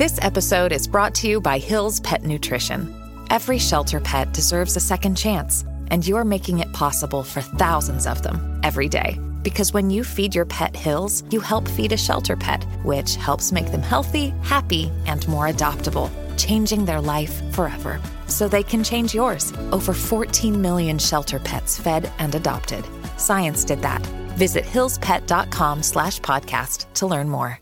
This episode is brought to you by Hill's Pet Nutrition. Every shelter pet deserves a second chance, and you're making it possible for thousands of them every day. Because when you feed your pet Hill's, you help feed a shelter pet, which helps make them healthy, happy, and more adoptable, changing their life forever. So they can change yours. Over 14 million shelter pets fed and adopted. Science did that. Visit hillspet.com/podcast to learn more.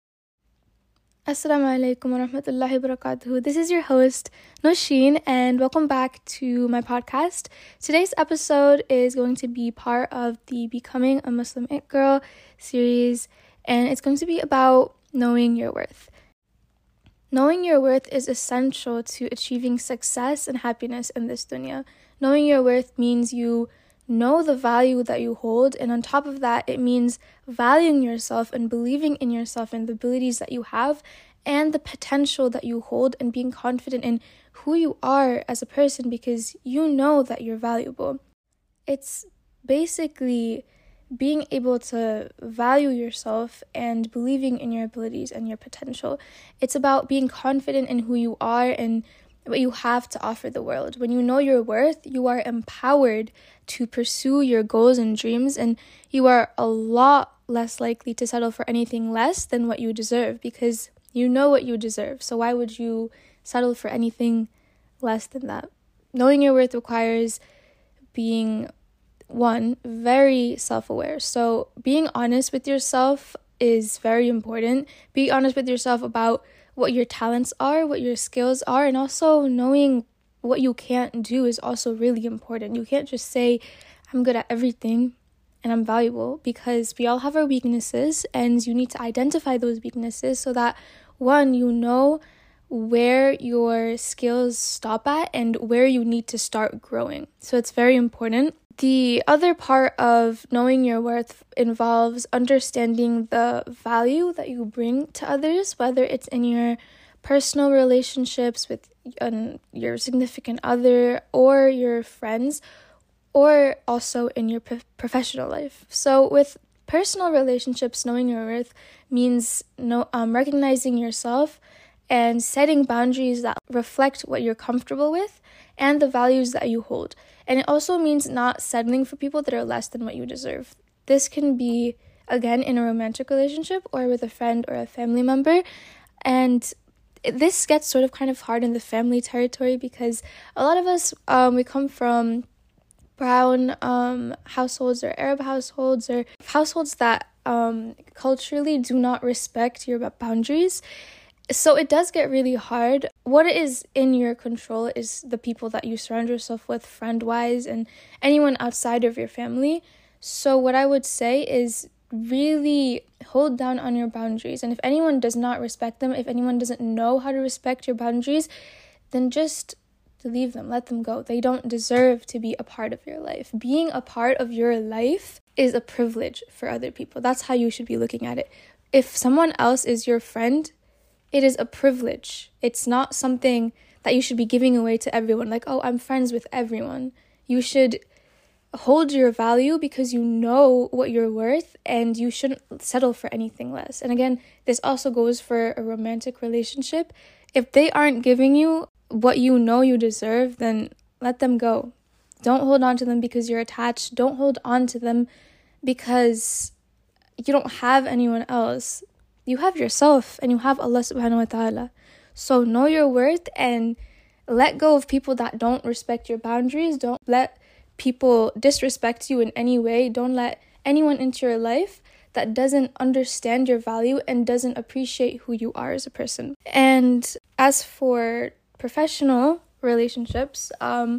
Assalamu alaikum wa rahmatullahi wa barakatuhu. This is your host, Nosheen, and welcome back to my podcast. Today's episode is going to be part of the Becoming a Muslim It Girl series, and it's going to be about knowing your worth. Knowing your worth is essential to achieving success and happiness in this dunya. Knowing your worth means you know the value that you hold, and on top of that, it means valuing yourself and believing in yourself and the abilities that you have and the potential that you hold, and being confident in who you are as a person because you know that you're valuable. It's basically being able to value yourself and believing in your abilities and your potential. It's about being confident in who you are and what you have to offer the world. When you know your worth, you are empowered to pursue your goals and dreams, and you are a lot less likely to settle for anything less than what you deserve because you know what you deserve. So why would you settle for anything less than that? Knowing your worth requires being, one, very self-aware. So being honest with yourself is very important. Be honest with yourself about what your talents are, what your skills are, and also knowing what you can't do is also really important. You can't just say, I'm good at everything and I'm valuable, because we all have our weaknesses, and you need to identify those weaknesses so that, one, you know where your skills stop at and where you need to start growing. So it's very important. The other part of knowing your worth involves understanding the value that you bring to others, whether it's in your personal relationships with your significant other or your friends, or also in your professional life. So with personal relationships, knowing your worth means recognizing yourself and setting boundaries that reflect what you're comfortable with and the values that you hold. And it also means not settling for people that are less than what you deserve. This can be, again, in a romantic relationship or with a friend or a family member. And this gets sort of kind of hard in the family territory because a lot of us, we come from brown households or Arab households or households that culturally do not respect your boundaries. So it does get really hard. What is in your control is the people that you surround yourself with, friend-wise, and anyone outside of your family. So what I would say is really hold down on your boundaries. And if anyone does not respect them, if anyone doesn't know how to respect your boundaries, then just leave them, let them go. They don't deserve to be a part of your life. Being a part of your life is a privilege for other people. That's how you should be looking at it. If someone else is your friend, it is a privilege. It's not something that you should be giving away to everyone. Like, oh, I'm friends with everyone. You should hold your value because you know what you're worth, and you shouldn't settle for anything less. And again, this also goes for a romantic relationship. If they aren't giving you what you know you deserve, then let them go. Don't hold on to them because you're attached. Don't hold on to them because you don't have anyone else. You have yourself and you have Allah subhanahu wa ta'ala. So know your worth and let go of people that don't respect your boundaries. Don't let people disrespect you in any way. Don't let anyone into your life that doesn't understand your value and doesn't appreciate who you are as a person. And as for professional relationships,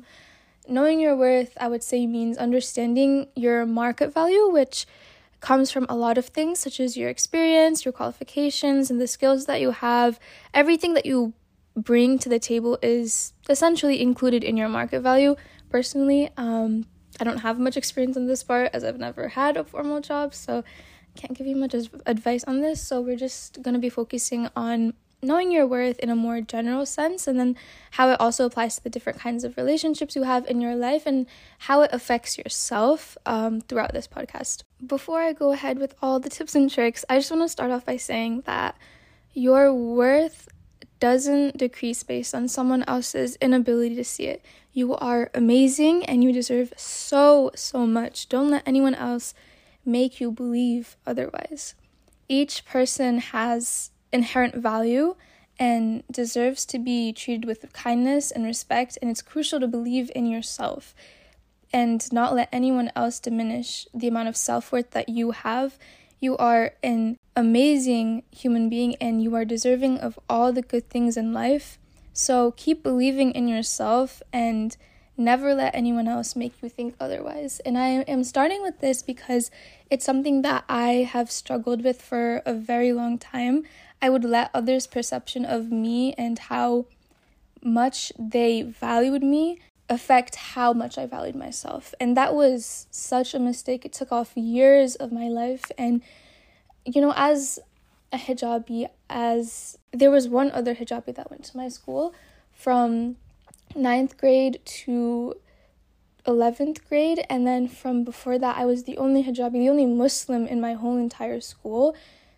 knowing your worth, I would say, means understanding your market value, which comes from a lot of things such as your experience, your qualifications, and the skills that you have. Everything that you bring to the table is essentially included in your market value. Personally, I don't have much experience on this part as I've never had a formal job, so I can't give you much advice on this. So we're just going to be focusing on knowing your worth in a more general sense, and then how it also applies to the different kinds of relationships you have in your life and how it affects yourself throughout this podcast. Before I go ahead with all the tips and tricks, I just want to start off by saying that your worth doesn't decrease based on someone else's inability to see it. You are amazing and you deserve so, so much. Don't let anyone else make you believe otherwise. Each person has inherent value and deserves to be treated with kindness and respect, and it's crucial to believe in yourself and not let anyone else diminish the amount of self-worth that you have. You are an amazing human being and you are deserving of all the good things in life. So keep believing in yourself and never let anyone else make you think otherwise. And I am starting with this because it's something that I have struggled with for a very long time. I would let others' perception of me and how much they valued me affect how much I valued myself. And that was such a mistake. It took off years of my life. And, as a hijabi, there was one other hijabi that went to my school from 9th grade to 11th grade. And then from before that, I was the only hijabi, the only Muslim in my whole entire school.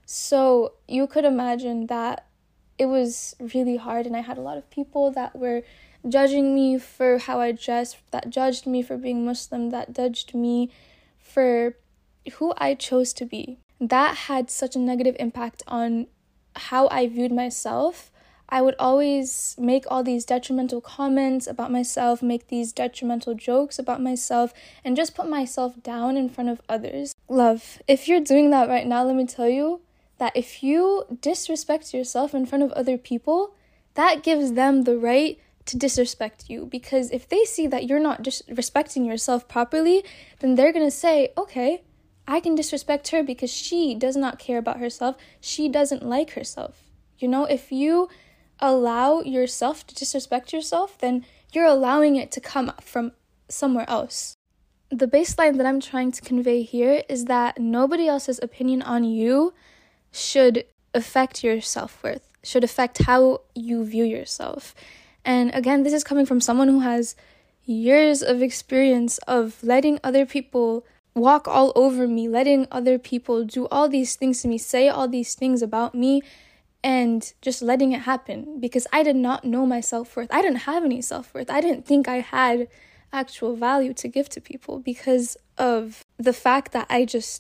So you could imagine that it was really hard, and I had a lot of people that were judging me for how I dressed, that judged me for being Muslim, that judged me for who I chose to be. That had such a negative impact on how I viewed myself. I would always make all these detrimental comments about myself, make these detrimental jokes about myself, and just put myself down in front of others. Love, if you're doing that right now, let me tell you that if you disrespect yourself in front of other people, that gives them the right to disrespect you. Because if they see that you're not respecting yourself properly, then they're going to say, okay, I can disrespect her because she does not care about herself. She doesn't like herself. If you allow yourself to disrespect yourself, then you're allowing it to come from somewhere else. The baseline that I'm trying to convey here is that nobody else's opinion on you should affect your self-worth, should affect how you view yourself. And again, this is coming from someone who has years of experience of letting other people walk all over me, letting other people do all these things to me, say all these things about me, and just letting it happen because I did not know my self-worth. I didn't have any self-worth. I didn't think I had actual value to give to people because of the fact that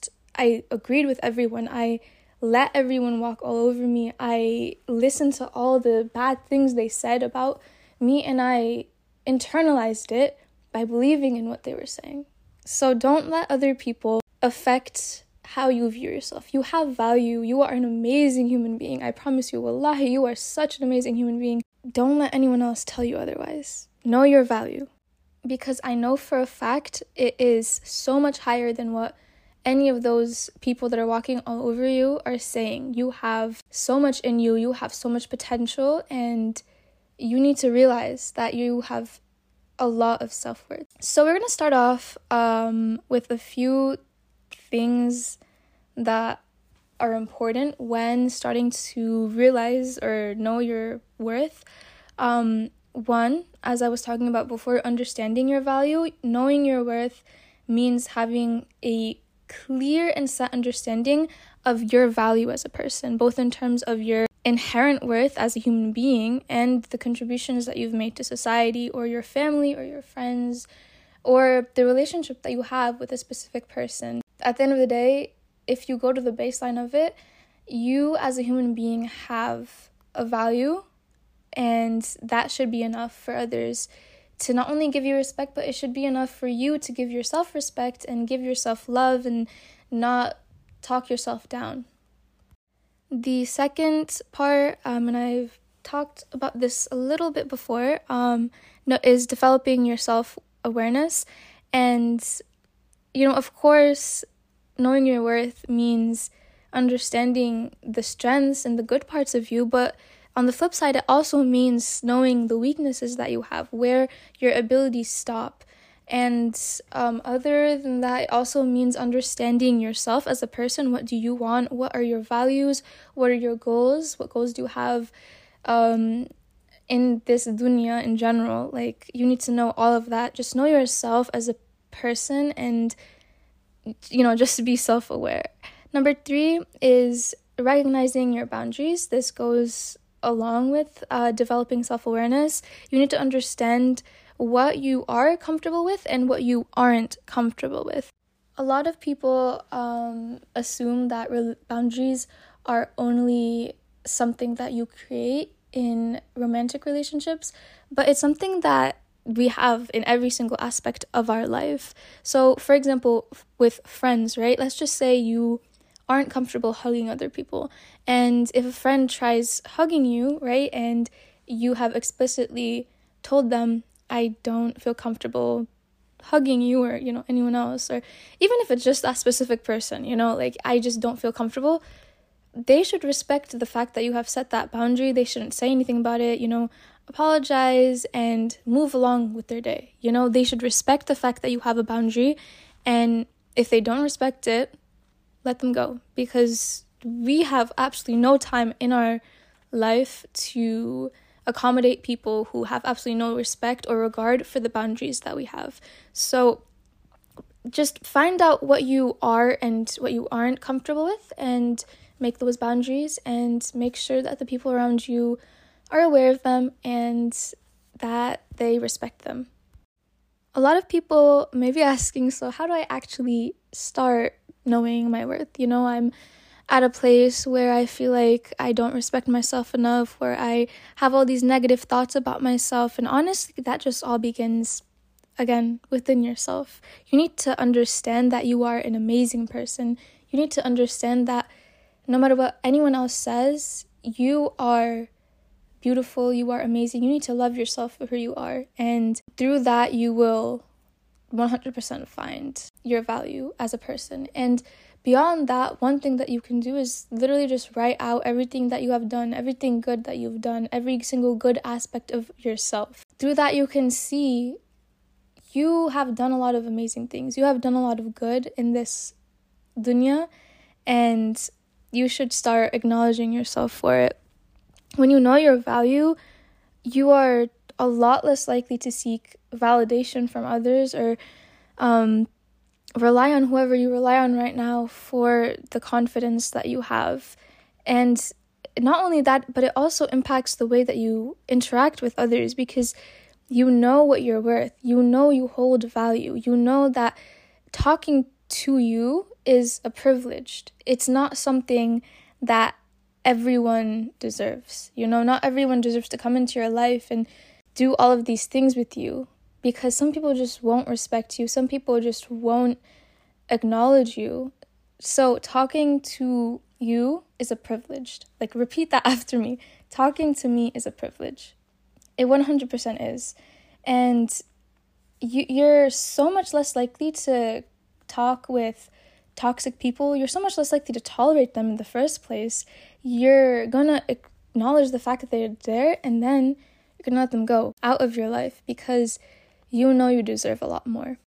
I agreed with everyone. I let everyone walk all over me. I listened to all the bad things they said about me, and I internalized it by believing in what they were saying. So don't let other people affect how you view yourself. You have value. You are an amazing human being. I promise you, wallahi, you are such an amazing human being. Don't let anyone else tell you otherwise. Know your value. Because I know for a fact it is so much higher than what any of those people that are walking all over you are saying. You have so much in you. You have so much potential, and you need to realize that you have a lot of self-worth. So we're going to start off with a few things that are important when starting to realize or know your worth. One, as I was talking about before, understanding your value. Knowing your worth means having a clear and set understanding of your value as a person, both in terms of your inherent worth as a human being and the contributions that you've made to society or your family or your friends or the relationship that you have with a specific person. At the end of the day, if you go to the baseline of it, you as a human being have a value, and that should be enough for others to not only give you respect, but it should be enough for you to give yourself respect and give yourself love and not talk yourself down. The second part, and I've talked about this a little bit before, is developing your self-awareness. And, of course, knowing your worth means understanding the strengths and the good parts of you, but on the flip side, it also means knowing the weaknesses that you have, where your abilities stop. And other than that, it also means understanding yourself as a person. What do you want? What are your values? What are your goals? What goals do you have in this dunya in general? Like, you need to know all of that. Just know yourself as a person and, just be self-aware. Number 3 is recognizing your boundaries. This goes along with developing self-awareness, you need to understand what you are comfortable with and what you aren't comfortable with. A lot of people assume that boundaries are only something that you create in romantic relationships, but it's something that we have in every single aspect of our life. So, for example, with friends, right? Let's just say you aren't comfortable hugging other people, and if a friend tries hugging you, right, and you have explicitly told them, I don't feel comfortable hugging you or, anyone else, or even if it's just that specific person, like, I just don't feel comfortable, they should respect the fact that you have set that boundary. They shouldn't say anything about it, apologize and move along with their day. They should respect the fact that you have a boundary, and if they don't respect it, let them go, because we have absolutely no time in our life to accommodate people who have absolutely no respect or regard for the boundaries that we have. So just find out what you are and what you aren't comfortable with and make those boundaries, and make sure that the people around you are aware of them and that they respect them. A lot of people may be asking, so how do I actually start knowing my worth? I'm at a place where I feel like I don't respect myself enough, where I have all these negative thoughts about myself, and honestly, that just all begins, again, within yourself. You need to understand that you are an amazing person. You need to understand that no matter what anyone else says, you are beautiful, you are amazing. You need to love yourself for who you are, and through that you will 100% find your value as a person. And beyond that, one thing that you can do is literally just write out everything that you have done, everything good that you've done, every single good aspect of yourself. Through that, you can see you have done a lot of amazing things. You have done a lot of good in this dunya, and you should start acknowledging yourself for it. When you know your value, you are a lot less likely to seek validation from others or rely on whoever you rely on right now for the confidence that you have. And not only that, but it also impacts the way that you interact with others, because you know what you're worth. You know you hold value. You know that talking to you is a privilege. It's not something that everyone deserves. Not everyone deserves to come into your life and do all of these things with you, because some people just won't respect you. Some people just won't acknowledge you. So talking to you is a privilege. Like, repeat that after me. Talking to me is a privilege. It 100% is. And you're so much less likely to talk with toxic people. You're so much less likely to tolerate them in the first place. You're gonna acknowledge the fact that they're there, and then you're gonna let them go out of your life, because you know you deserve a lot more.